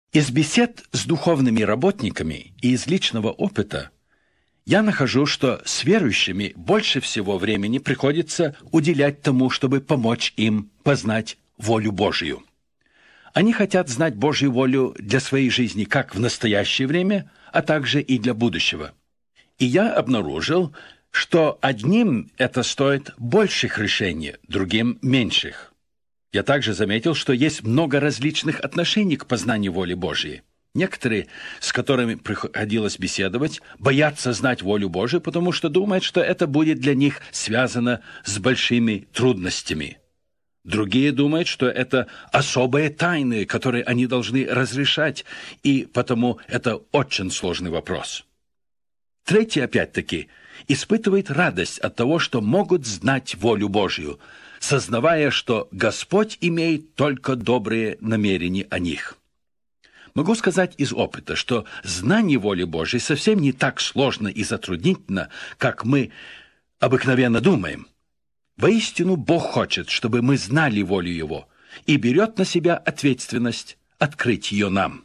Из бесед с духовными работниками и из личного опыта я нахожу, что с верующими больше всего времени приходится уделять тому, чтобы помочь им познать волю Божию. Они хотят знать Божью волю для своей жизни как в настоящее время, а также и для будущего. И я обнаружил, что одним это стоит больших решений, другим – меньших. Я также заметил, что есть много различных отношений к познанию воли Божьей. Некоторые, с которыми приходилось беседовать, боятся знать волю Божию, потому что думают, что это будет для них связано с большими трудностями. Другие думают, что это особые тайны, которые они должны разрешать, и потому это очень сложный вопрос. Третьи, опять-таки, испытывают радость от того, что могут знать волю Божью, сознавая, что Господь имеет только добрые намерения о них. Могу сказать из опыта, что знание воли Божьей совсем не так сложно и затруднительно, как мы обыкновенно думаем. Воистину, Бог хочет, чтобы мы знали волю Его, и берет на себя ответственность открыть ее нам.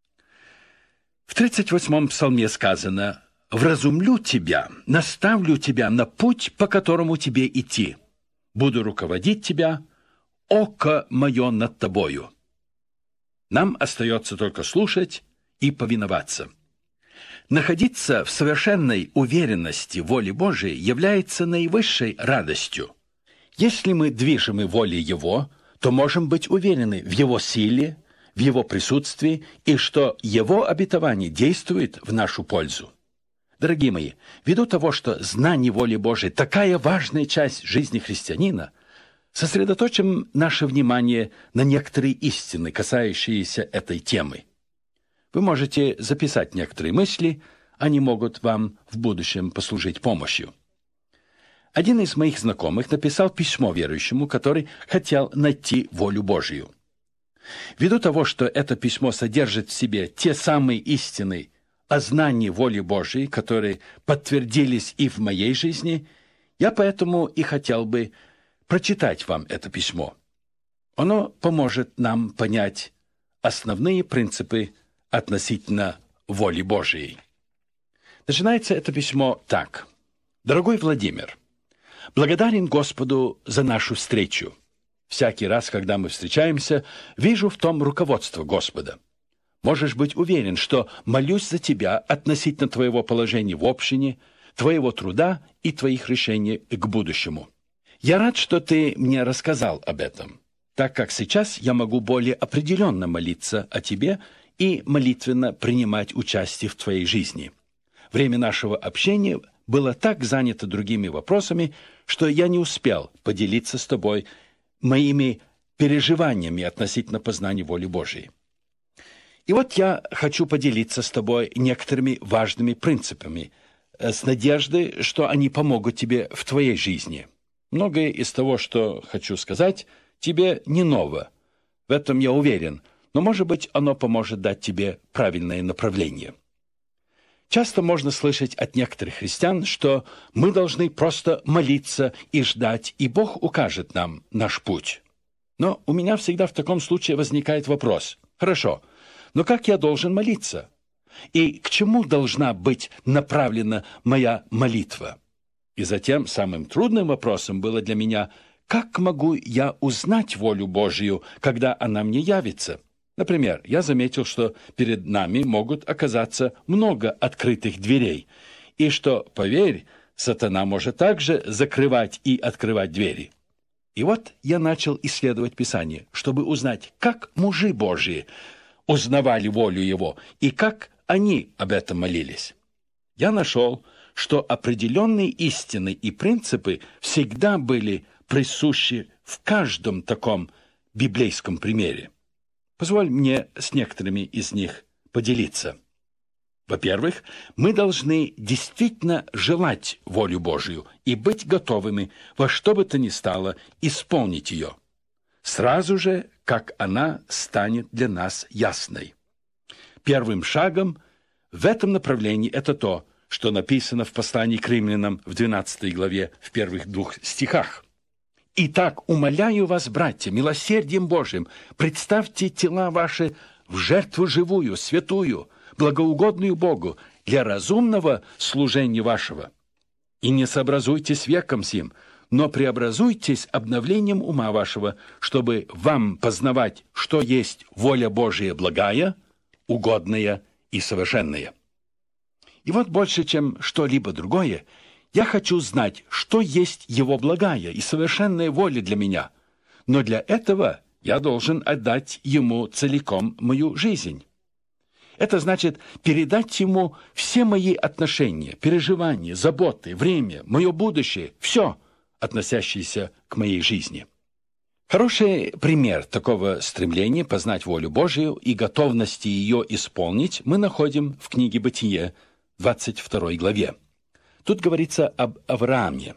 В 38-м псалме сказано: «Вразумлю тебя, наставлю тебя на путь, по которому тебе идти. Буду руководить тебя, око мое над тобою». Нам остается только слушать и повиноваться. Находиться в совершенной уверенности воли Божией является наивысшей радостью. Если мы движимы волей Его, то можем быть уверены в Его силе, в Его присутствии и что Его обетование действует в нашу пользу. Дорогие мои, ввиду того, что знание воли Божией – такая важная часть жизни христианина, сосредоточим наше внимание на некоторые истины, касающиеся этой темы. Вы можете записать некоторые мысли, они могут вам в будущем послужить помощью. Один из моих знакомых написал письмо верующему, который хотел найти волю Божию. Ввиду того, что это письмо содержит в себе те самые истины о знании воли Божией, которые подтвердились и в моей жизни, я поэтому и хотел бы прочитать вам это письмо. Оно поможет нам понять основные принципы относительно воли Божией. Начинается это письмо так. «Дорогой Владимир, благодарен Господу за нашу встречу. Всякий раз, когда мы встречаемся, вижу в том руководство Господа. Можешь быть уверен, что молюсь за тебя относительно твоего положения в общине, твоего труда и твоих решений к будущему. Я рад, что ты мне рассказал об этом, так как сейчас я могу более определенно молиться о тебе и молитвенно принимать участие в твоей жизни. Время нашего общения было так занято другими вопросами, что я не успел поделиться с тобой моими переживаниями относительно познания воли Божией. И вот я хочу поделиться с тобой некоторыми важными принципами, с надеждой, что они помогут тебе в твоей жизни. Многое из того, что хочу сказать, тебе не ново. В этом я уверен, но, может быть, оно поможет дать тебе правильное направление. Часто можно слышать от некоторых христиан, что мы должны просто молиться и ждать, и Бог укажет нам наш путь. Но у меня всегда в таком случае возникает вопрос. Хорошо, но как я должен молиться? И к чему должна быть направлена моя молитва? И затем самым трудным вопросом было для меня, как могу я узнать волю Божью, когда она мне явится? Например, я заметил, что перед нами могут оказаться много открытых дверей, и что, поверь, сатана может также закрывать и открывать двери. И вот я начал исследовать Писание, чтобы узнать, как мужи Божьи узнавали волю Его и как они об этом молились. Я нашел, что определенные истины и принципы всегда были присущи в каждом таком библейском примере. Позволь мне с некоторыми из них поделиться. Во-первых, мы должны действительно желать волю Божию и быть готовыми во что бы то ни стало исполнить ее, сразу же, как она станет для нас ясной. Первым шагом в этом направлении это то, что написано в послании к римлянам в 12 главе в первых 2 стихах. «Итак, умоляю вас, братья, милосердием Божиим, представьте тела ваши в жертву живую, святую, благоугодную Богу, для разумного служения вашего. И не сообразуйтесь веком сим, но преобразуйтесь обновлением ума вашего, чтобы вам познавать, что есть воля Божия благая, угодная и совершенная. И вот больше, чем что-либо другое, я хочу знать, что есть Его благая и совершенная воля для меня. Но для этого я должен отдать Ему целиком мою жизнь. Это значит передать Ему все мои отношения, переживания, заботы, время, мое будущее, все, относящееся к моей жизни. Хороший пример такого стремления познать волю Божию и готовности ее исполнить мы находим в книге «Бытие», 22 главе. Тут говорится об Аврааме.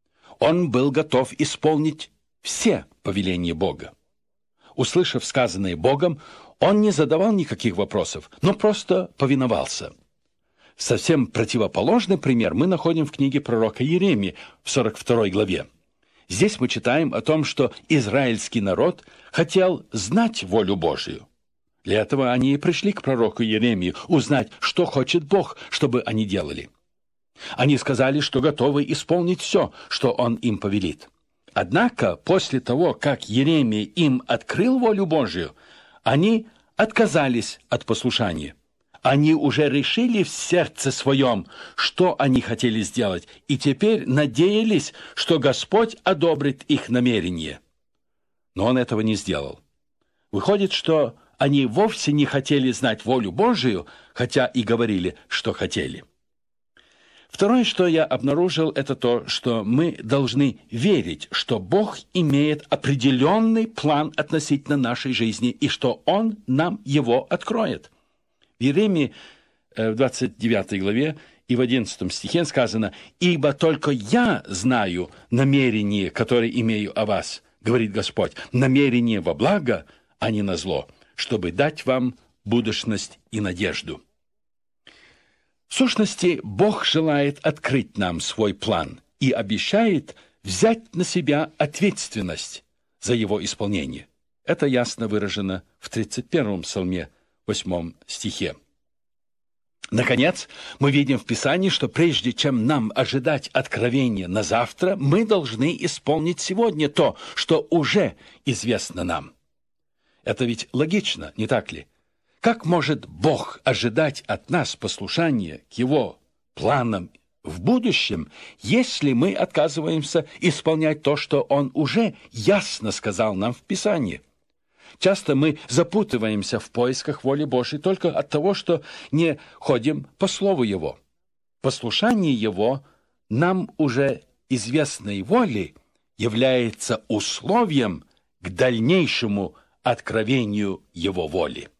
Он был готов исполнить все повеления Бога. Услышав сказанное Богом, он не задавал никаких вопросов, но просто повиновался. Совсем противоположный пример мы находим в книге пророка Иеремии в 42 главе. Здесь мы читаем о том, что израильский народ хотел знать волю Божию. Для этого они и пришли к пророку Иеремии узнать, что хочет Бог, чтобы они делали. Они сказали, что готовы исполнить все, что он им повелит. Однако, после того, как Иеремия им открыл волю Божию, они отказались от послушания. Они уже решили в сердце своем, что они хотели сделать, и теперь надеялись, что Господь одобрит их намерение. Но Он этого не сделал. Выходит, что они вовсе не хотели знать волю Божию, хотя и говорили, что хотели. Второе, что я обнаружил, это то, что мы должны верить, что Бог имеет определенный план относительно нашей жизни и что Он нам его откроет. В Иеремии в 29 главе и в 11 стихе сказано: «Ибо только я знаю намерение, которое имею о вас, говорит Господь, намерение во благо, а не на зло, чтобы дать вам будущность и надежду». В сущности, Бог желает открыть нам свой план и обещает взять на себя ответственность за его исполнение. Это ясно выражено в 31-м псалме, 8 стихе. Наконец, мы видим в Писании, что прежде чем нам ожидать откровения на завтра, мы должны исполнить сегодня то, что уже известно нам. Это ведь логично, не так ли? Как может Бог ожидать от нас послушания к Его планам в будущем, если мы отказываемся исполнять то, что Он уже ясно сказал нам в Писании? Часто мы запутываемся в поисках воли Божьей только от того, что не ходим по Слову Его. Послушание Его нам уже известной воли является условием к дальнейшему откровению Его воли.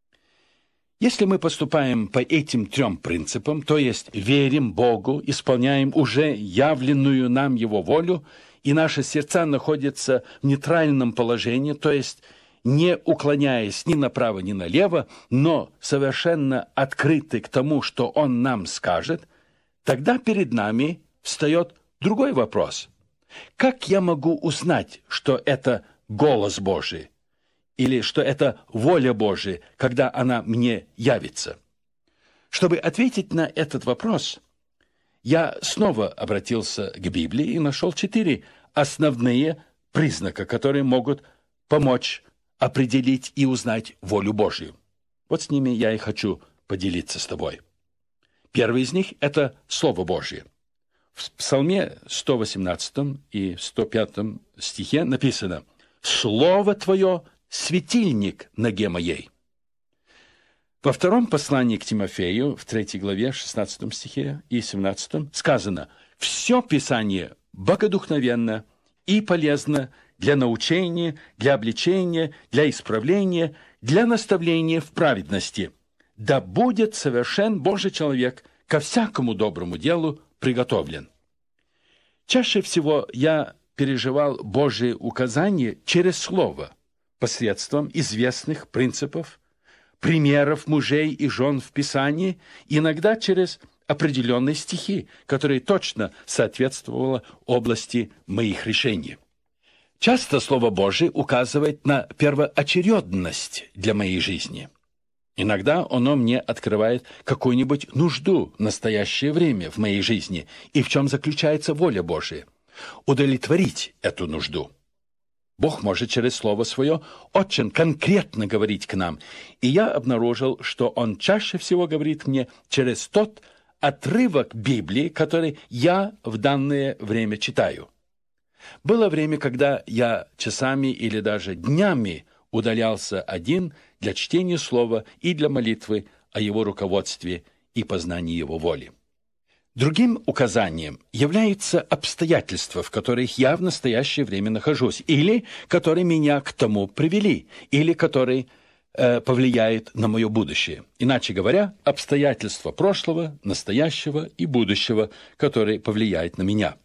Если мы поступаем по этим трем принципам, то есть верим Богу, исполняем уже явленную нам Его волю, и наши сердца находятся в нейтральном положении, то есть не уклоняясь ни направо, ни налево, но совершенно открыты к тому, что Он нам скажет, тогда перед нами встает другой вопрос. Как я могу узнать, что это голос Божий? Или что это воля Божия, когда она мне явится? Чтобы ответить на этот вопрос, я снова обратился к Библии и нашел 4 основные признака, которые могут помочь определить и узнать волю Божию. Вот с ними я и хочу поделиться с тобой. Первый из них – это Слово Божие. В Псалме 118 и 105 стихе написано: «Слово Твое – светильник ноге моей». Во втором послании к Тимофею, в 3 главе, 16 стихе и 17 сказано: «Все Писание богодухновенно и полезно для научения, для обличения, для исправления, для наставления в праведности. Да будет совершен Божий человек, ко всякому доброму делу приготовлен». Чаще всего я переживал Божие указания через Слово, посредством известных принципов, примеров мужей и жен в Писании, иногда через определенные стихи, которые точно соответствовали области моих решений. Часто Слово Божие указывает на первоочередность для моей жизни. Иногда оно мне открывает какую-нибудь нужду в настоящее время в моей жизни, и в чем заключается воля Божия. Удовлетворить эту нужду. Бог может через Слово Свое очень конкретно говорить к нам, и я обнаружил, что Он чаще всего говорит мне через тот отрывок Библии, который я в данное время читаю. Было время, когда я часами или даже днями удалялся один для чтения Слова и для молитвы о Его руководстве и познании Его воли. Другим указанием являются обстоятельства, в которых я в настоящее время нахожусь, или которые меня к тому привели, или которые повлияют на мое будущее. Иначе говоря, обстоятельства прошлого, настоящего и будущего, которые повлияют на меня.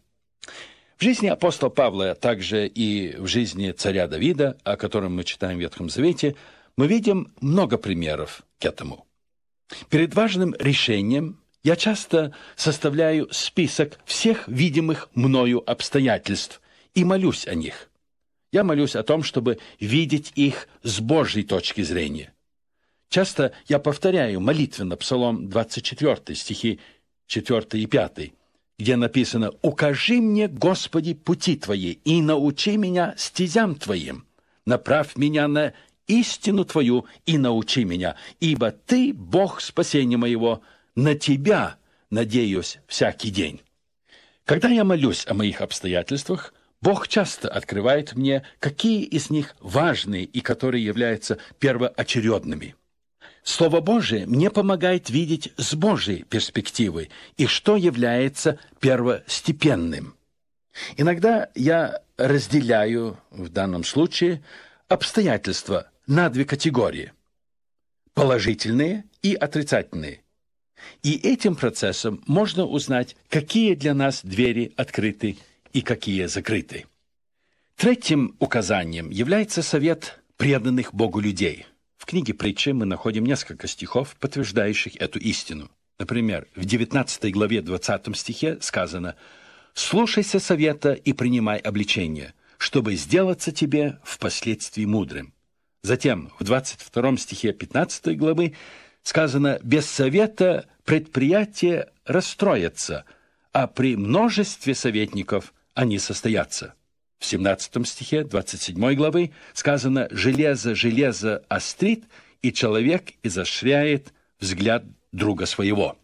В жизни апостола Павла, а также и в жизни царя Давида, о котором мы читаем в Ветхом Завете, мы видим много примеров к этому. Перед важным решением я часто составляю список всех видимых мною обстоятельств и молюсь о них. Я молюсь о том, чтобы видеть их с Божьей точки зрения. Часто я повторяю молитвенно Псалом 24, стихи 4 и 5, где написано: «Укажи мне, Господи, пути Твои, и научи меня стезям Твоим. Направь меня на истину Твою и научи меня, ибо Ты, Бог спасения моего, на Тебя надеюсь всякий день». Когда я молюсь о моих обстоятельствах, Бог часто открывает мне, какие из них важные и которые являются первоочередными. Слово Божие мне помогает видеть с Божьей перспективы и что является первостепенным. Иногда я разделяю, в данном случае, обстоятельства на две категории – положительные и отрицательные. И этим процессом можно узнать, какие для нас двери открыты и какие закрыты. Третьим указанием является совет преданных Богу людей. В книге «Притчи» мы находим несколько стихов, подтверждающих эту истину. Например, в 19 главе 20 стихе сказано: «Слушайся совета и принимай обличение, чтобы сделаться тебе впоследствии мудрым». Затем в 22 стихе 15 главы сказано: «Без совета предприятие расстроится, а при множестве советников они состоятся». В 17 стихе 27 главы сказано: «Железо железо острит, и человек изощряет взгляд друга своего».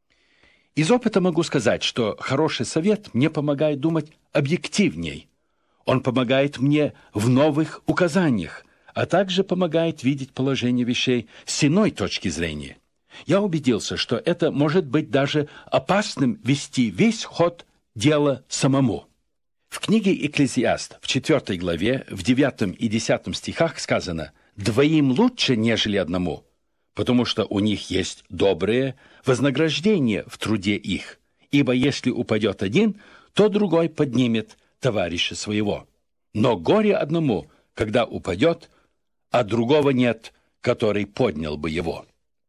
Из опыта могу сказать, что хороший совет мне помогает думать объективней. Он помогает мне в новых указаниях, а также помогает видеть положение вещей с иной точки зрения. Я убедился, что это может быть даже опасным вести весь ход дела самому. В книге «Экклезиаст» в 4 главе, в 9 и 10 стихах сказано: «Двоим лучше, нежели одному, потому что у них есть доброе вознаграждение в труде их, ибо если упадет один, то другой поднимет товарища своего. Но горе одному, когда упадет, а другого нет, который поднял бы его».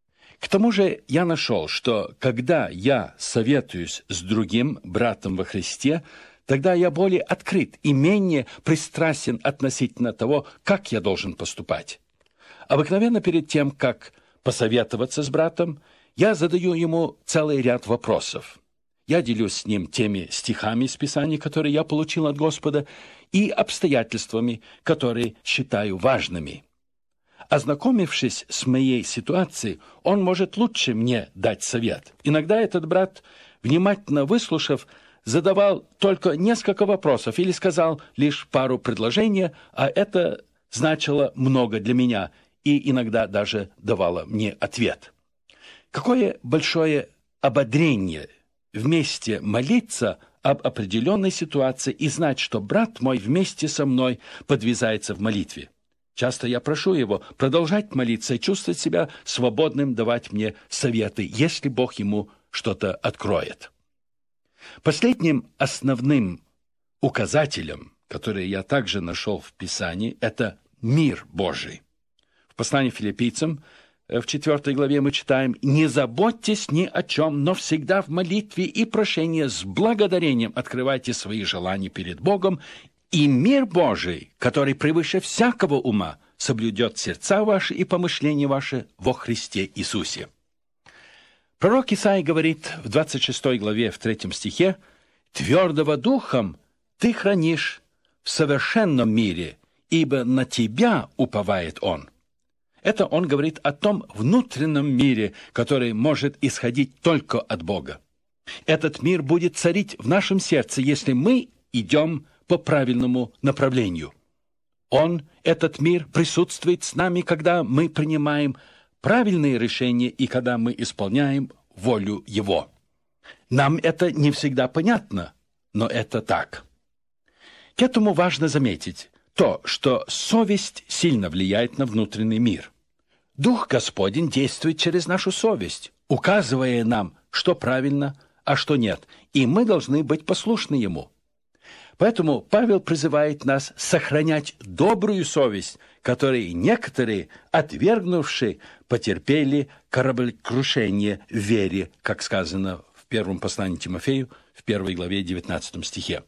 К тому же я нашел, что когда я советуюсь с другим братом во Христе, тогда я более открыт и менее пристрастен относительно того, как я должен поступать. Обыкновенно перед тем, как посоветоваться с братом, я задаю ему целый ряд вопросов. Я делюсь с ним теми стихами из Писания, которые я получил от Господа, и обстоятельствами, которые считаю важными. Ознакомившись с моей ситуацией, он может лучше мне дать совет. Иногда этот брат, внимательно выслушав, задавал только несколько вопросов или сказал лишь пару предложений, а это значило много для меня и иногда даже давало мне ответ. Какое большое ободрение вместе молиться об определенной ситуации и знать, что брат мой вместе со мной подвязается в молитве. Часто я прошу его продолжать молиться и чувствовать себя свободным давать мне советы, если Бог ему что-то откроет. Последним основным указателем, который я также нашел в Писании, это мир Божий. В послании Филиппийцам в 4 главе мы читаем: «Не заботьтесь ни о чем, но всегда в молитве и прошении с благодарением открывайте свои желания перед Богом, и мир Божий, который превыше всякого ума, соблюдет сердца ваши и помышления ваши во Христе Иисусе». Пророк Исаия говорит в 26 главе, в 3 стихе: «Твердого духом ты хранишь в совершенном мире, ибо на тебя уповает он». Это он говорит о том внутреннем мире, который может исходить только от Бога. Этот мир будет царить в нашем сердце, если мы идем по правильному направлению. Он, этот мир, присутствует с нами, когда мы принимаем правильные решения и когда мы исполняем волю Его. Нам это не всегда понятно, но это так. К этому важно заметить то, что совесть сильно влияет на внутренний мир. Дух Господень действует через нашу совесть, указывая нам, что правильно, а что нет, и мы должны быть послушны Ему. Поэтому Павел призывает нас сохранять добрую совесть, которой некоторые, отвергнувшие, потерпели кораблекрушение в вере, как сказано в первом послании Тимофею, в 1 главе 19 стихе.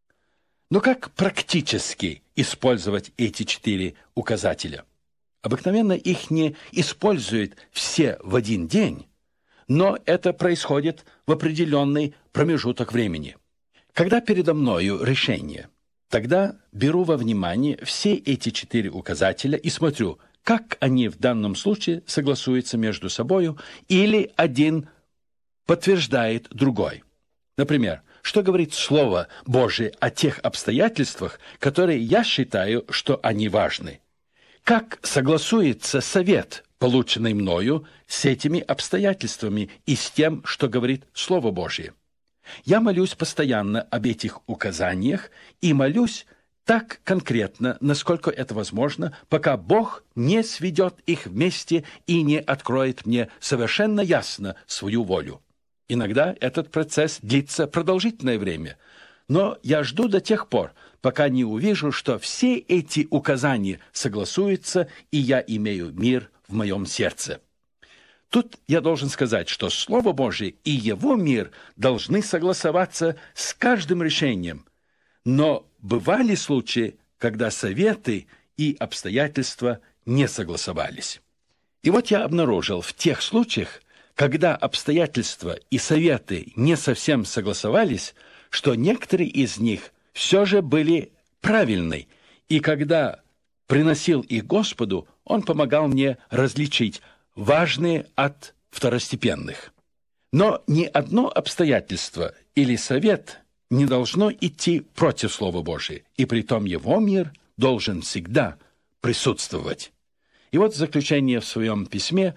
Но как практически использовать эти 4 указателя? Обыкновенно их не используют все в один день, но это происходит в определенный промежуток времени. Когда передо мною решение, тогда беру во внимание все эти 4 указателя и смотрю, как они в данном случае согласуются между собою или один подтверждает другой. Например, что говорит Слово Божие о тех обстоятельствах, которые я считаю, что они важны? Как согласуется совет, полученный мною, с этими обстоятельствами и с тем, что говорит Слово Божие? Я молюсь постоянно об этих указаниях и молюсь так конкретно, насколько это возможно, пока Бог не сведет их вместе и не откроет мне совершенно ясно свою волю. Иногда этот процесс длится продолжительное время, но я жду до тех пор, пока не увижу, что все эти указания согласуются, и я имею мир в моем сердце. Тут я должен сказать, что Слово Божие и Его мир должны согласоваться с каждым решением. Но бывали случаи, когда советы и обстоятельства не согласовались. И вот я обнаружил в тех случаях, когда обстоятельства и советы не совсем согласовались, что некоторые из них все же были правильны, и когда приносил их Господу, Он помогал мне различить важные от второстепенных. Но ни одно обстоятельство или совет не должно идти против Слова Божия, и притом Его мир должен всегда присутствовать. И вот в заключение в своем письме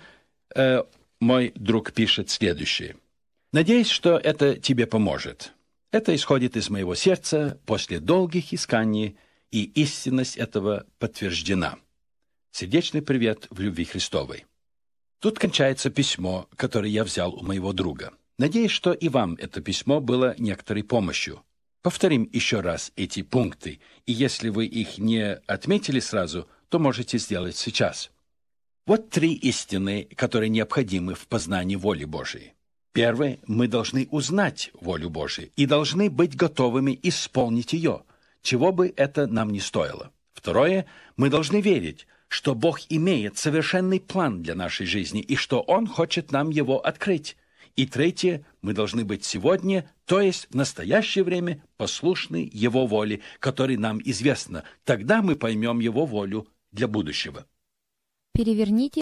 мой друг пишет следующее. «Надеюсь, что это тебе поможет. Это исходит из моего сердца после долгих исканий, и истинность этого подтверждена. Сердечный привет в любви Христовой». Тут кончается письмо, которое я взял у моего друга. Надеюсь, что и вам это письмо было некоторой помощью. Повторим еще раз эти пункты, и если вы их не отметили сразу, то можете сделать сейчас. Вот 3 истины, которые необходимы в познании воли Божией. Первое, мы должны узнать волю Божию и должны быть готовыми исполнить ее, чего бы это нам ни стоило. Второе, мы должны верить, что Бог имеет совершенный план для нашей жизни и что Он хочет нам его открыть. И третье, мы должны быть сегодня, то есть в настоящее время, послушны Его воле, которая нам известна. Тогда мы поймем Его волю для будущего. Переверните.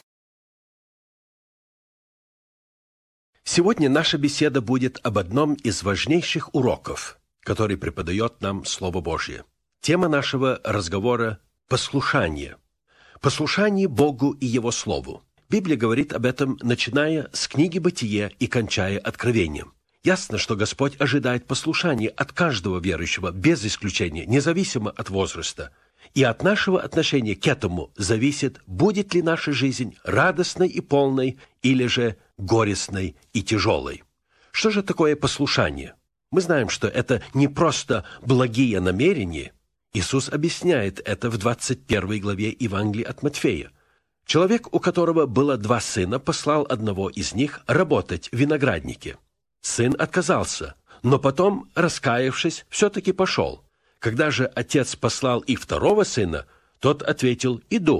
Сегодня наша беседа будет об одном из важнейших уроков, который преподает нам Слово Божье. Тема нашего разговора – послушание. Послушание Богу и Его Слову. Библия говорит об этом, начиная с книги «Бытие» и кончая Откровением. Ясно, что Господь ожидает послушания от каждого верующего, без исключения, независимо от возраста. И от нашего отношения к этому зависит, будет ли наша жизнь радостной и полной, или же горестной и тяжелой. Что же такое послушание? Мы знаем, что это не просто благие намерения. Иисус объясняет это в 21 главе Евангелия от Матфея. Человек, у которого было 2 сына, послал одного из них работать в винограднике. Сын отказался, но потом, раскаявшись, все-таки пошел. Когда же отец послал и второго сына, тот ответил: «Иду».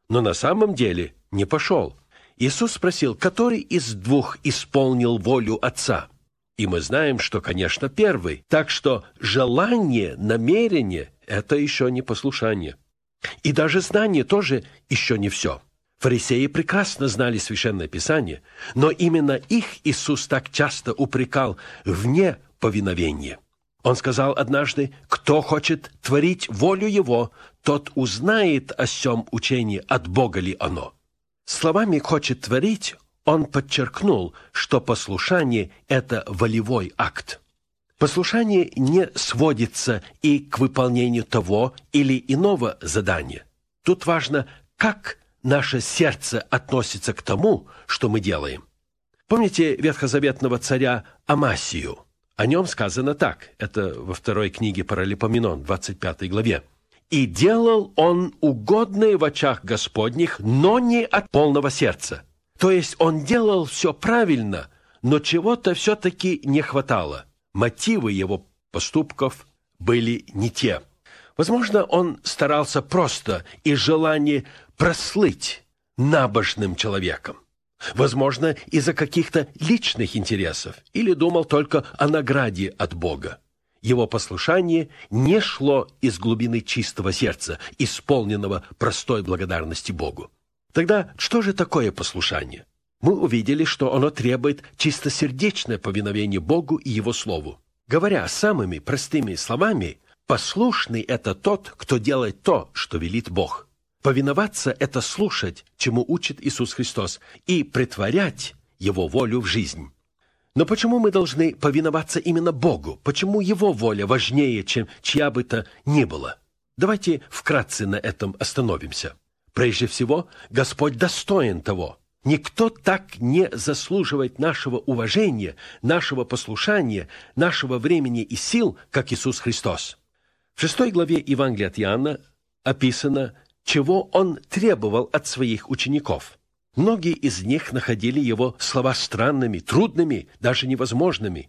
но на самом деле не пошел. Иисус спросил, который из двух исполнил волю Отца? И мы знаем, что, конечно, первый. Так что желание, намерение – это еще не послушание. И даже знание тоже еще не все. Фарисеи прекрасно знали Священное Писание, но именно их Иисус так часто упрекал в неповиновении. Он сказал однажды: «Кто хочет творить волю Его, тот узнает о сем учении, от Бога ли оно». Словами «хочет творить» он подчеркнул, что послушание – это волевой акт. Послушание не сводится и к выполнению того или иного задания. Тут важно, как наше сердце относится к тому, что мы делаем. Помните ветхозаветного царя Амасию? О нем сказано так, это во 2 книге Паралипоменон, 25 главе. «И делал он угодное в очах Господних, но не от полного сердца». То есть он делал все правильно, но чего-то все-таки не хватало. Мотивы его поступков были не те. Возможно, он старался просто из желания прослыть набожным человеком. Возможно, из-за каких-то личных интересов, или думал только о награде от Бога. Его послушание не шло из глубины чистого сердца, исполненного простой благодарности Богу. Тогда что же такое послушание? Мы увидели, что оно требует чистосердечное повиновение Богу и Его Слову. Говоря самыми простыми словами, послушный – это тот, кто делает то, что велит Бог. Повиноваться – это слушать, чему учит Иисус Христос, и претворять Его волю в жизнь. Но почему мы должны повиноваться именно Богу? Почему Его воля важнее, чем чья бы то ни было? Давайте вкратце на этом остановимся. Прежде всего, Господь достоин того. Никто так не заслуживает нашего уважения, нашего послушания, нашего времени и сил, как Иисус Христос. В 6 главе Евангелия от Иоанна описано, чего Он требовал от своих учеников. Многие из них находили Его слова странными, трудными, даже невозможными.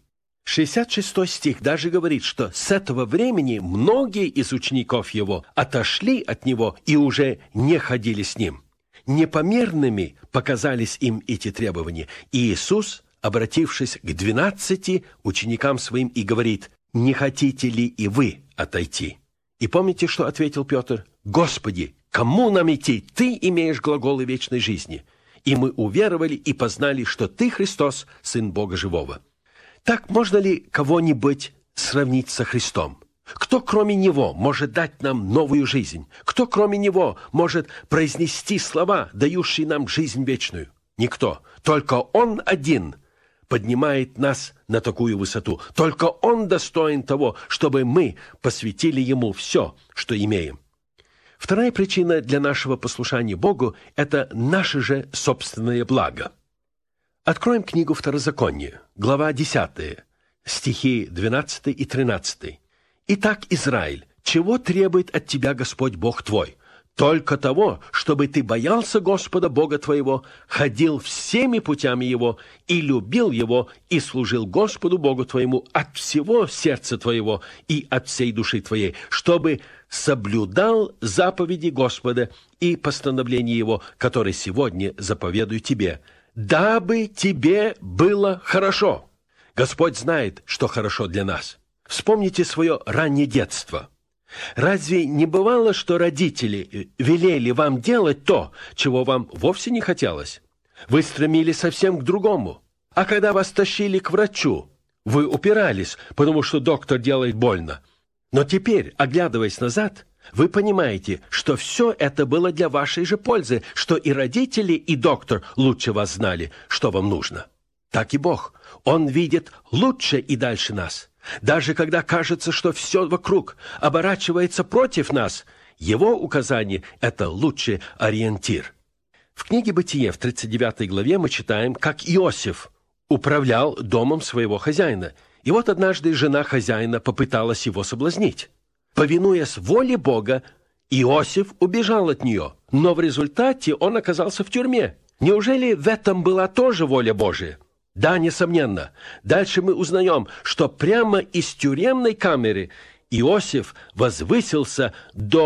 66 стих даже говорит, что с этого времени многие из учеников Его отошли от Него и уже не ходили с Ним. Непомерными показались им эти требования, и Иисус, обратившись к 12 ученикам Своим, и говорит: «Не хотите ли и вы отойти?» И помните, что ответил Петр? «Господи, кому нам идти? Ты имеешь глаголы вечной жизни. И мы уверовали и познали, что Ты, Христос, Сын Бога Живого». Так можно ли кого-нибудь сравнить со Христом? Кто, кроме Него, может дать нам новую жизнь? Кто, кроме Него, может произнести слова, дающие нам жизнь вечную? Никто. Только Он один поднимает нас на такую высоту. Только Он достоин того, чтобы мы посвятили Ему все, что имеем. Вторая причина для нашего послушания Богу – это наше же собственное благо. Откроем книгу Второзакония, глава 10, стихи 12 и 13. «Итак, Израиль, чего требует от тебя Господь Бог твой? Только того, чтобы ты боялся Господа Бога твоего, ходил всеми путями Его и любил Его, и служил Господу Богу твоему от всего сердца твоего и от всей души твоей, чтобы соблюдал заповеди Господа и постановления Его, которые сегодня заповедую тебе, дабы тебе было хорошо». Господь знает, что хорошо для нас. Вспомните свое раннее детство. Разве не бывало, что родители велели вам делать то, чего вам вовсе не хотелось? Вы стремились совсем к другому. А когда вас тащили к врачу, вы упирались, потому что доктор делает больно. Но теперь, оглядываясь назад, вы понимаете, что все это было для вашей же пользы, что и родители, и доктор лучше вас знали, что вам нужно. Так и Бог. Он видит лучше и дальше нас. Даже когда кажется, что все вокруг оборачивается против нас, Его указание – это лучший ориентир. В книге «Бытие» в 39 главе мы читаем, как Иосиф управлял домом своего хозяина. И вот однажды жена хозяина попыталась его соблазнить. Повинуясь воле Бога, Иосиф убежал от нее, но в результате он оказался в тюрьме. Неужели в этом была тоже воля Божия? Да, несомненно. Дальше мы узнаем, что прямо из тюремной камеры Иосиф возвысился до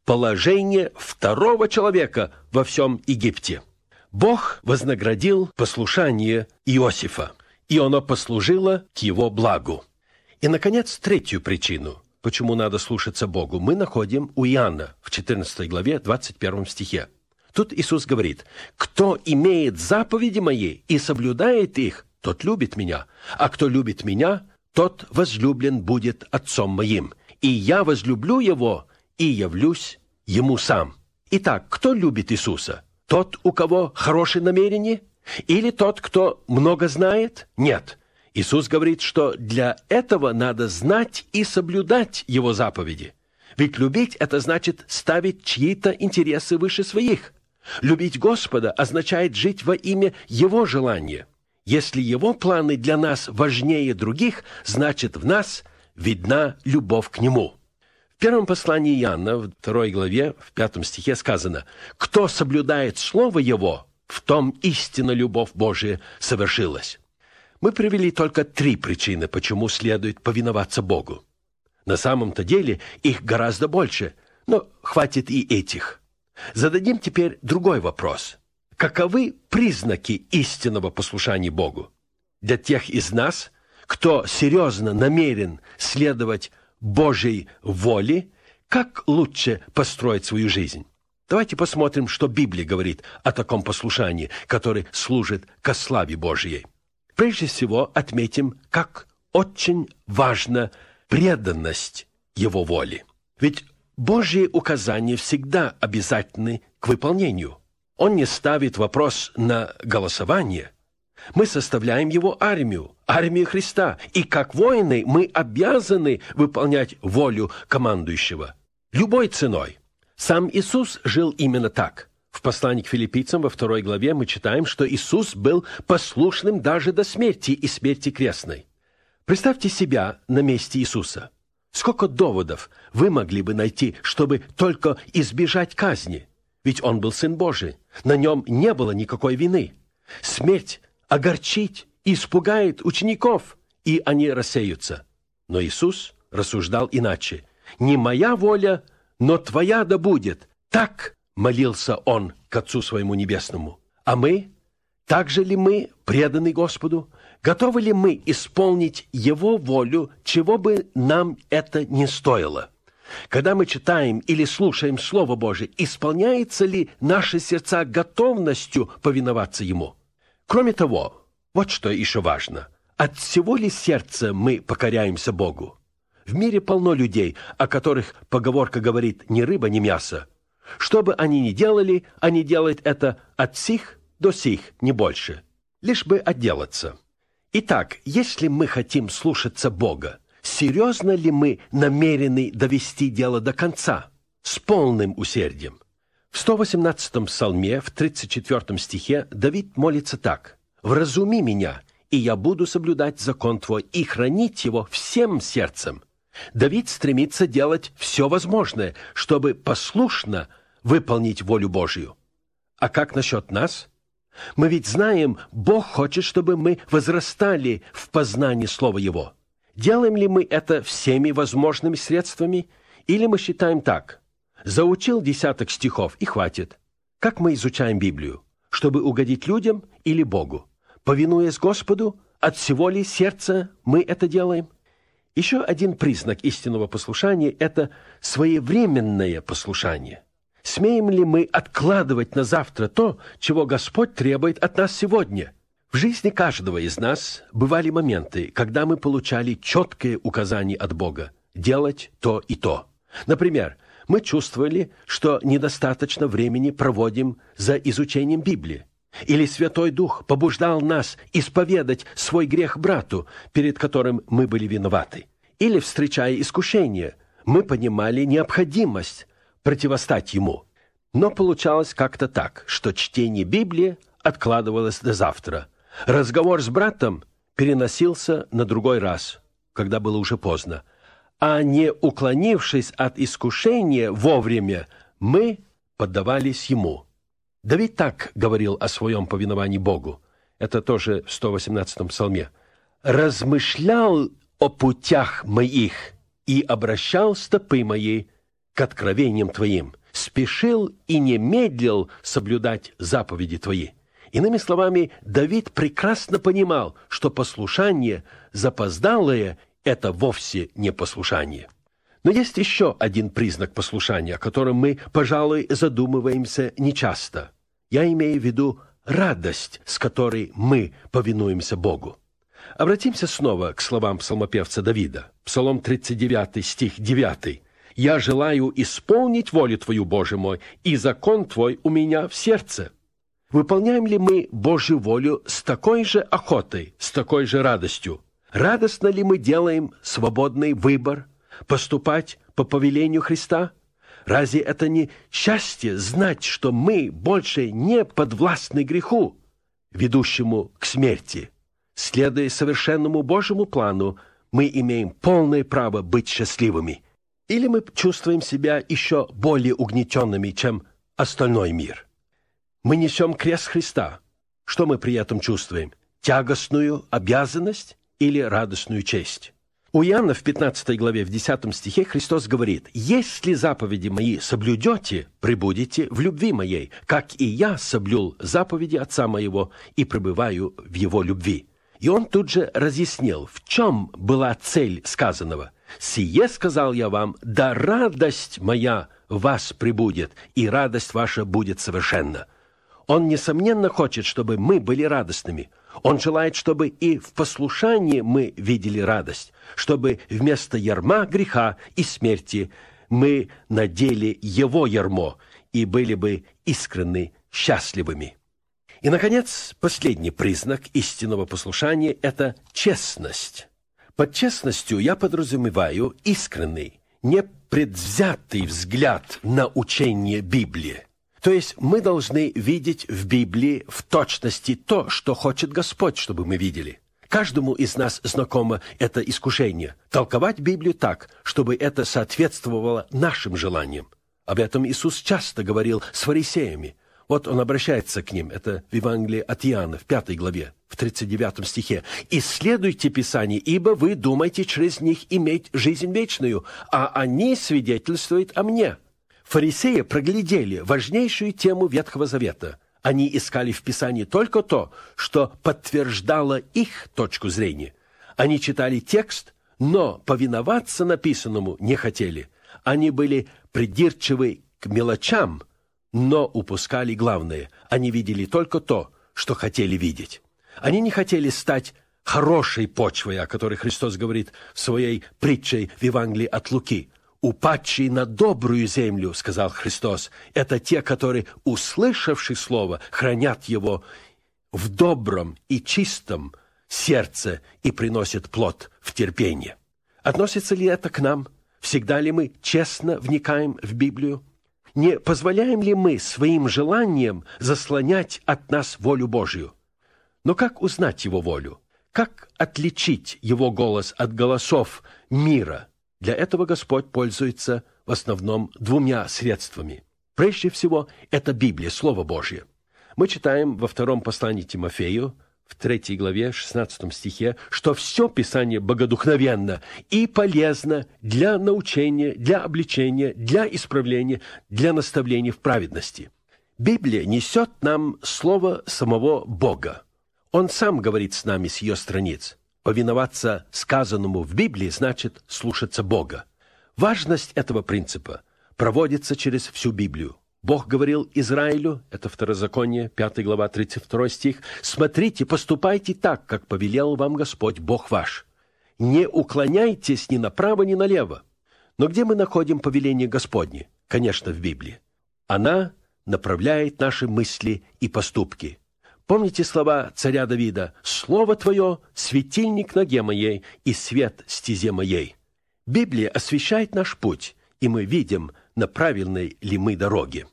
положение второго человека во всем Египте. Бог вознаградил послушание Иосифа, и оно послужило к его благу. И, наконец, третью причину, почему надо слушаться Богу, мы находим у Иоанна в 14 главе, 21 стихе. Тут Иисус говорит: «Кто имеет заповеди мои и соблюдает их, тот любит меня, а кто любит меня, тот возлюблен будет Отцом моим, и я возлюблю его и явлюсь ему сам». Итак, кто любит Иисуса? Тот, у кого хорошие намерения? Или тот, кто много знает? Нет. Иисус говорит, что для этого надо знать и соблюдать Его заповеди. Ведь любить – это значит ставить чьи-то интересы выше своих. Любить Господа означает жить во имя Его желания. Если Его планы для нас важнее других, значит, в нас видна любовь к Нему. В первом послании Иоанна, в 2 главе, в 5 стихе сказано: «Кто соблюдает Слово Его, в том истинно любовь Божия совершилась». Мы привели только 3 причины, почему следует повиноваться Богу. На самом-то деле их гораздо больше, но хватит и этих. Зададим теперь другой вопрос. Каковы признаки истинного послушания Богу? Для тех из нас, кто серьезно намерен следовать Божьей воле, как лучше построить свою жизнь? Давайте посмотрим, что Библия говорит о таком послушании, которое служит ко славе Божьей. Прежде всего, отметим, как очень важна преданность Его воле. Ведь Божьи указания всегда обязательны к выполнению. Он не ставит вопрос на голосование. Мы составляем Его армию, армию Христа, и как воины мы обязаны выполнять волю командующего любой ценой. Сам Иисус жил именно так. В послании к Филиппийцам во 2 главе мы читаем, что Иисус был послушным даже до смерти и смерти крестной. Представьте себя на месте Иисуса. Сколько доводов вы могли бы найти, чтобы только избежать казни? Ведь Он был Сын Божий, на Нем не было никакой вины. Смерть огорчит и испугает учеников, и они рассеются. Но Иисус рассуждал иначе. «Не моя воля, но Твоя да будет». Так молился Он к Отцу Своему Небесному. А мы? Также ли мы преданы Господу? Готовы ли мы исполнить Его волю, чего бы нам это ни стоило? Когда мы читаем или слушаем Слово Божие, исполняется ли наши сердца готовностью повиноваться Ему? Кроме того, вот что еще важно. От всего ли сердца мы покоряемся Богу? В мире полно людей, о которых поговорка говорит «ни рыба, ни мясо». Что бы они ни делали, они делают это от сих до сих, не больше. Лишь бы отделаться. Итак, если мы хотим слушаться Бога, серьезно ли мы намерены довести дело до конца, с полным усердием? В 118-м псалме, в 34 стихе, Давид молится так: «Вразуми меня, и я буду соблюдать закон Твой и хранить его всем сердцем». Давид стремится делать все возможное, чтобы послушно выполнить волю Божью. А как насчет нас? Мы ведь знаем, Бог хочет, чтобы мы возрастали в познании Слова Его. Делаем ли мы это всеми возможными средствами? Или мы считаем так: заучил десяток стихов и хватит? Как мы изучаем Библию? Чтобы угодить людям или Богу? Повинуясь Господу, от всего ли сердца мы это делаем? Еще один признак истинного послушания – это своевременное послушание. Смеем ли мы откладывать на завтра то, чего Господь требует от нас сегодня? В жизни каждого из нас бывали моменты, когда мы получали четкие указания от Бога делать то и то. Например, мы чувствовали, что недостаточно времени проводим за изучением Библии. Или Святой Дух побуждал нас исповедать свой грех брату, перед которым мы были виноваты. Или, встречая искушение, мы понимали необходимость противостать ему. Но получалось как-то так, что чтение Библии откладывалось до завтра. Разговор с братом переносился на другой раз, когда было уже поздно. А не уклонившись от искушения вовремя, мы поддавались ему. Давид так говорил о своем повиновании Богу. Это тоже в 118-м псалме. «Размышлял о путях моих и обращал стопы мои к откровениям Твоим, спешил и не медлил соблюдать заповеди Твои». Иными словами, Давид прекрасно понимал, что послушание запоздалое – это вовсе не послушание. Но есть еще один признак послушания, о котором мы, пожалуй, задумываемся нечасто. Я имею в виду радость, с которой мы повинуемся Богу. Обратимся снова к словам псалмопевца Давида. Псалом 39, стих 9. «Я желаю исполнить волю Твою, Боже мой, и закон Твой у меня в сердце». Выполняем ли мы Божью волю с такой же охотой, с такой же радостью? Радостно ли мы делаем свободный выбор поступать по повелению Христа? Разве это не счастье знать, что мы больше не подвластны греху, ведущему к смерти? Следуя совершенному Божьему плану, мы имеем полное право быть счастливыми. Или мы чувствуем себя еще более угнетенными, чем остальной мир? Мы несем крест Христа. Что мы при этом чувствуем? Тягостную обязанность или радостную честь? У Иоанна в 15 главе, в 10 стихе Христос говорит: «Если заповеди мои соблюдете, пребудете в любви моей, как и я соблюл заповеди Отца моего и пребываю в Его любви». И Он тут же разъяснил, в чем была цель сказанного. «Сие сказал я вам, да радость моя в вас пребудет, и радость ваша будет совершенна». Он, несомненно, хочет, чтобы мы были радостными. Он желает, чтобы и в послушании мы видели радость, чтобы вместо ярма греха и смерти мы надели Его ярмо и были бы искренне счастливыми. И, наконец, последний признак истинного послушания – это честность. Под честностью я подразумеваю искренний, непредвзятый взгляд на учение Библии. То есть мы должны видеть в Библии в точности то, что хочет Господь, чтобы мы видели. Каждому из нас знакомо это искушение – толковать Библию так, чтобы это соответствовало нашим желаниям. Об этом Иисус часто говорил с фарисеями. Вот Он обращается к ним, это в Евангелии от Иоанна, в 5 главе, в 39 стихе. «Исследуйте Писание, ибо вы думаете через них иметь жизнь вечную, а они свидетельствуют о мне». Фарисеи проглядели важнейшую тему Ветхого Завета. Они искали в Писании только то, что подтверждало их точку зрения. Они читали текст, но повиноваться написанному не хотели. Они были придирчивы к мелочам, но упускали главное. Они видели только то, что хотели видеть. Они не хотели стать хорошей почвой, о которой Христос говорит в своей притче в Евангелии от Луки. «Упадшие на добрую землю, — сказал Христос, — это те, которые, услышавши слово, хранят его в добром и чистом сердце и приносят плод в терпении». Относится ли это к нам? Всегда ли мы честно вникаем в Библию? Не позволяем ли мы своим желаниям заслонять от нас волю Божью? Но как узнать Его волю? Как отличить Его голос от голосов мира? Для этого Господь пользуется в основном двумя средствами. Прежде всего, это Библия, Слово Божье. Мы читаем во втором послании Тимофею, в 3 главе, 16 стихе, что все Писание богодухновенно и полезно для научения, для обличения, для исправления, для наставления в праведности. Библия несет нам слово самого Бога. Он сам говорит с нами с ее страниц. Повиноваться сказанному в Библии значит слушаться Бога. Важность этого принципа проводится через всю Библию. Бог говорил Израилю, это Второзаконие, 5 глава, 32 стих, «Смотрите, поступайте так, как повелел вам Господь, Бог ваш. Не уклоняйтесь ни направо, ни налево». Но где мы находим повеление Господне? Конечно, в Библии. Она направляет наши мысли и поступки. Помните слова царя Давида: «Слово Твое – светильник ноге моей и свет стезе моей». Библия освещает наш путь, и мы видим, на правильной ли мы дороге.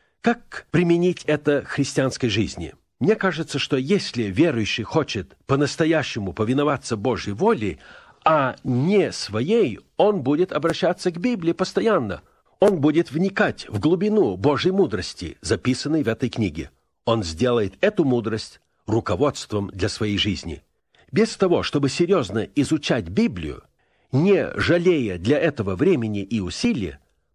Как применить это в христианской жизни? Мне кажется, что если верующий хочет по-настоящему повиноваться Божьей воле, а не своей, он будет обращаться к Библии постоянно. Он будет вникать в глубину Божьей мудрости, записанной в этой книге. Он сделает эту мудрость руководством для своей жизни. Без того, чтобы серьезно изучать Библию, не жалея для этого времени и усилий,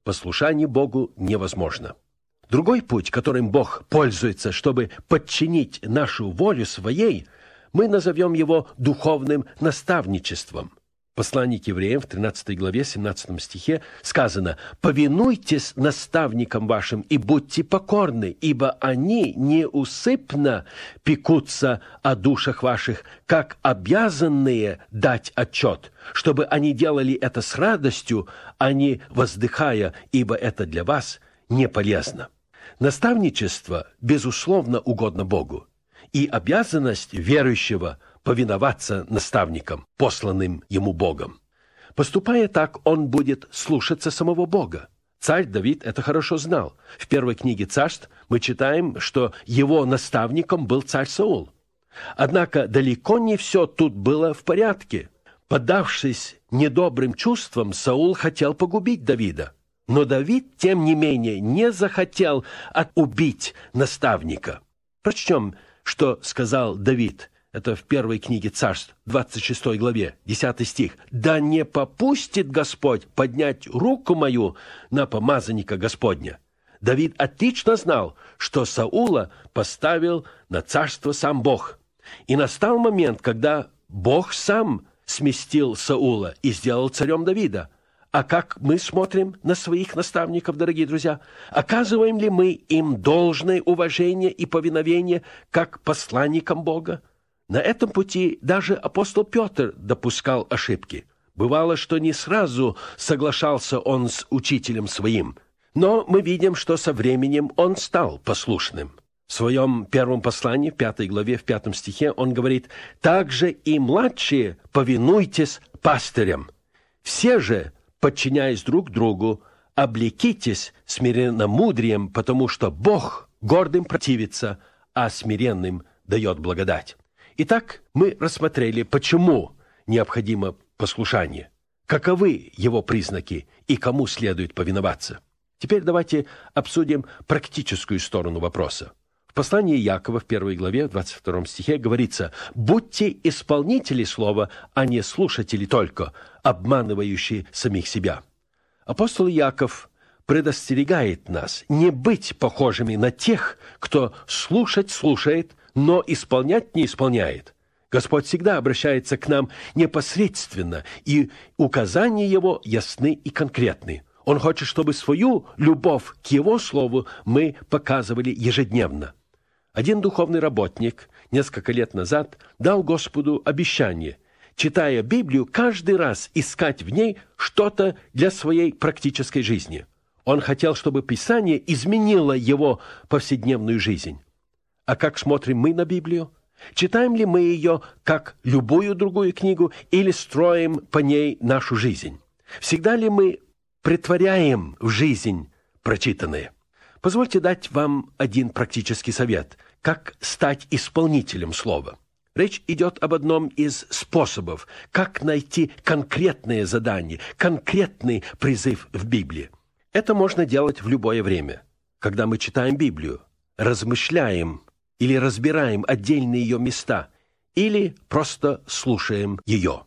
послушание Богу невозможно. Другой путь, которым Бог пользуется, чтобы подчинить нашу волю своей, мы назовем его духовным наставничеством. В послании к евреям в 13 главе 17 стихе сказано: «Повинуйтесь наставникам вашим и будьте покорны, ибо они неусыпно пекутся о душах ваших, как обязанные дать отчет, чтобы они делали это с радостью, а не воздыхая, ибо это для вас не полезно». Наставничество, безусловно, угодно Богу, и обязанность верующего повиноваться наставникам, посланным ему Богом. Поступая так, он будет слушаться самого Бога. Царь Давид это хорошо знал. В первой книге Царств мы читаем, что его наставником был царь Саул. Однако далеко не все тут было в порядке. Поддавшись недобрым чувствам, Саул хотел погубить Давида. Но Давид, тем не менее, не захотел убить наставника. Прочтем, что сказал Давид. Это в первой книге Царств, 26 главе, 10 стих. «Да не попустит Господь поднять руку мою на помазанника Господня». Давид отлично знал, что Саула поставил на царство сам Бог. И настал момент, когда Бог сам сместил Саула и сделал царем Давида. А как мы смотрим на своих наставников, дорогие друзья? Оказываем ли мы им должное уважение и повиновение, как посланникам Бога? На этом пути даже апостол Петр допускал ошибки. Бывало, что не сразу соглашался он с учителем своим, но мы видим, что со временем он стал послушным. В своем первом послании, в 5 главе, в 5 стихе, он говорит: «Также и младшие повинуйтесь пастырям. Все же, подчиняясь друг другу, облекитесь смиренномудрием, потому что Бог гордым противится, а смиренным дает благодать». Итак, мы рассмотрели, почему необходимо послушание, каковы его признаки и кому следует повиноваться. Теперь давайте обсудим практическую сторону вопроса. В послании Иакова в 1 главе, в 22 стихе говорится: «Будьте исполнители слова, а не слушатели только, обманывающие самих себя». Апостол Иаков предостерегает нас не быть похожими на тех, кто слушать слушает, но исполнять не исполняет. Господь всегда обращается к нам непосредственно, и указания Его ясны и конкретны. Он хочет, чтобы свою любовь к Его Слову мы показывали ежедневно. Один духовный работник несколько лет назад дал Господу обещание, читая Библию, каждый раз искать в ней что-то для своей практической жизни. Он хотел, чтобы Писание изменило его повседневную жизнь. А как смотрим мы на Библию? Читаем ли мы ее, как любую другую книгу, или строим по ней нашу жизнь? Всегда ли мы претворяем в жизнь прочитанное? Позвольте дать вам один практический совет, как стать исполнителем слова. Речь идет об одном из способов, как найти конкретное задание, конкретный призыв в Библии. Это можно делать в любое время, когда мы читаем Библию, размышляем или разбираем отдельные ее места, или просто слушаем ее.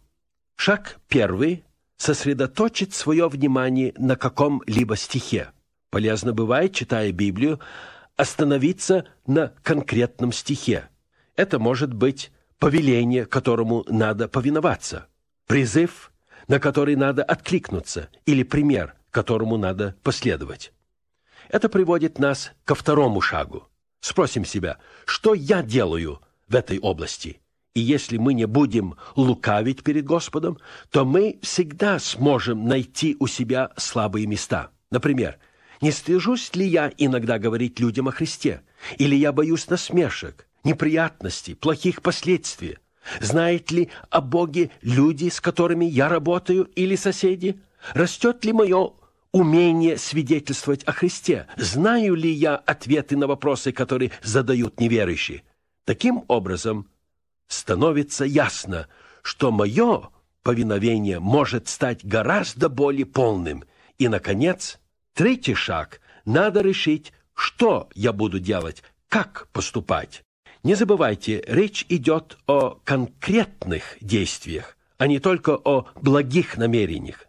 Шаг первый – сосредоточить свое внимание на каком-либо стихе. Полезно бывает, читая Библию, остановиться на конкретном стихе. Это может быть повеление, которому надо повиноваться, призыв, на который надо откликнуться, или пример, которому надо последовать. Это приводит нас ко второму шагу. Спросим себя, что я делаю в этой области? И если мы не будем лукавить перед Господом, то мы всегда сможем найти у себя слабые места. Например, не стыжусь ли я иногда говорить людям о Христе? Или я боюсь насмешек, неприятностей, плохих последствий? Знают ли о Боге люди, с которыми я работаю, или соседи? Растет ли мое умение свидетельствовать о Христе? Знаю ли я ответы на вопросы, которые задают неверующие? Таким образом, становится ясно, что мое повиновение может стать гораздо более полным. И, наконец, третий шаг – надо решить, что я буду делать, как поступать. Не забывайте, речь идет о конкретных действиях, а не только о благих намерениях.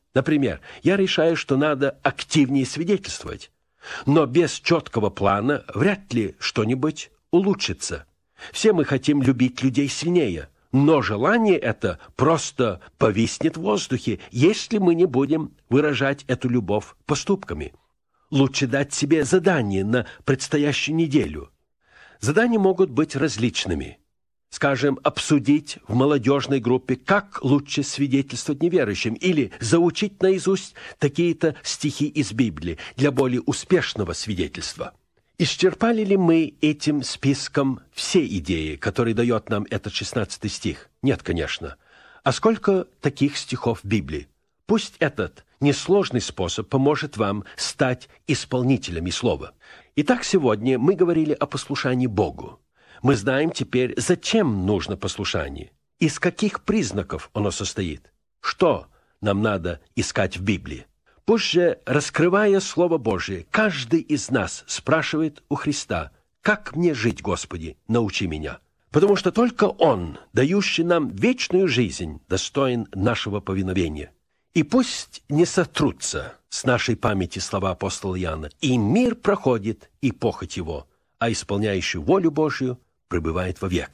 Например, я решаю, что надо активнее свидетельствовать, но без четкого плана вряд ли что-нибудь улучшится. Все мы хотим любить людей сильнее, но желание это просто повиснет в воздухе, если мы не будем выражать эту любовь поступками. Лучше дать себе задание на предстоящую неделю. Задания могут быть различными. Скажем, обсудить в молодежной группе, как лучше свидетельствовать неверующим, или заучить наизусть такие-то стихи из Библии для более успешного свидетельства. Исчерпали ли мы этим списком все идеи, которые дает нам этот 16 стих? Нет, конечно. А сколько таких стихов в Библии? Пусть этот несложный способ поможет вам стать исполнителями слова. Итак, сегодня мы говорили о послушании Богу. Мы знаем теперь, зачем нужно послушание, из каких признаков оно состоит, что нам надо искать в Библии. Пусть же, раскрывая Слово Божие, каждый из нас спрашивает у Христа: «Как мне жить, Господи? Научи меня». Потому что только Он, дающий нам вечную жизнь, достоин нашего повиновения. И пусть не сотрутся с нашей памяти слова апостола Иоанна: «И мир проходит, и похоть его, а исполняющий волю Божию пребывает вовек».